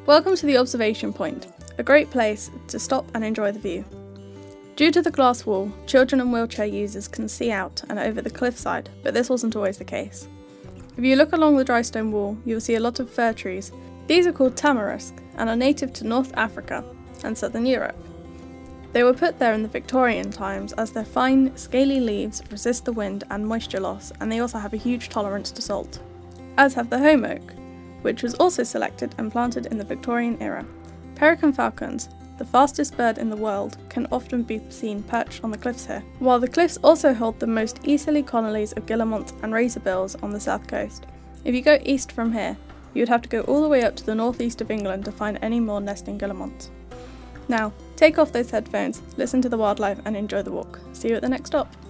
Welcome to the observation point, a great place to stop and enjoy the view. Due to the glass wall, children and wheelchair users can see out and over the cliffside, but this wasn't always the case. If you look along the dry stone wall, you'll see a lot of fir trees. These are called tamarisk and are native to North Africa and Southern Europe. They were put there in the Victorian times as their fine, scaly leaves resist the wind and moisture loss, and they also have a huge tolerance to salt. As have the holm oak, which was also selected and planted in the Victorian era. Peregrine falcons, the fastest bird in the world, can often be seen perched on the cliffs here, while the cliffs also hold the most easterly colonies of guillemots and razorbills on the south coast. If you go east from here, you would have to go all the way up to the northeast of England to find any more nesting guillemots. Now, take off those headphones, listen to the wildlife and enjoy the walk. See you at the next stop.